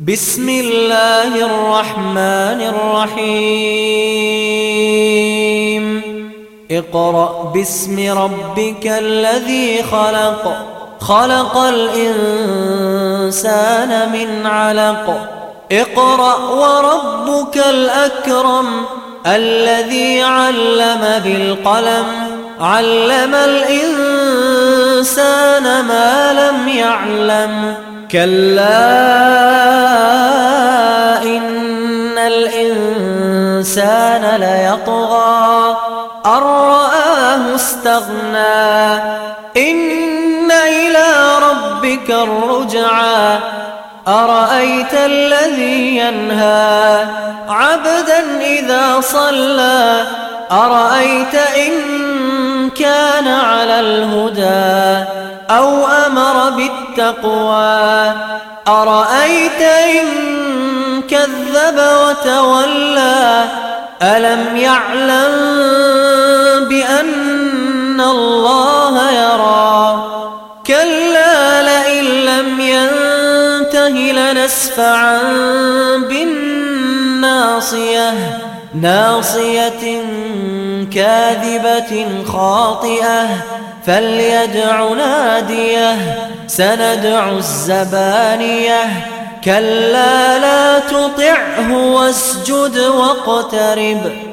بسم الله الرحمن الرحيم اقرأ باسم ربك الذي خلق خلق الإنسان من علق اقرأ وربك الأكرم الذي علم بالقلم علم الإنسان ما لم يعلم كلا إن الإنسان ليطغى أن رآه استغنى إن إلى ربك الرجعى أرأيت الذي ينهى عبدا إذا صلى أرأيت إن كان على الهدى أو أمر بالتقوى أرأيت إن كذب وتولى ألم يعلم بأن الله يرى كلا لئن لم ينته لنسفعا بالناصية ناصية كاذبة خاطئة فليدع ناديه سندع الزبانية كلا لا تطعه واسجد واقترب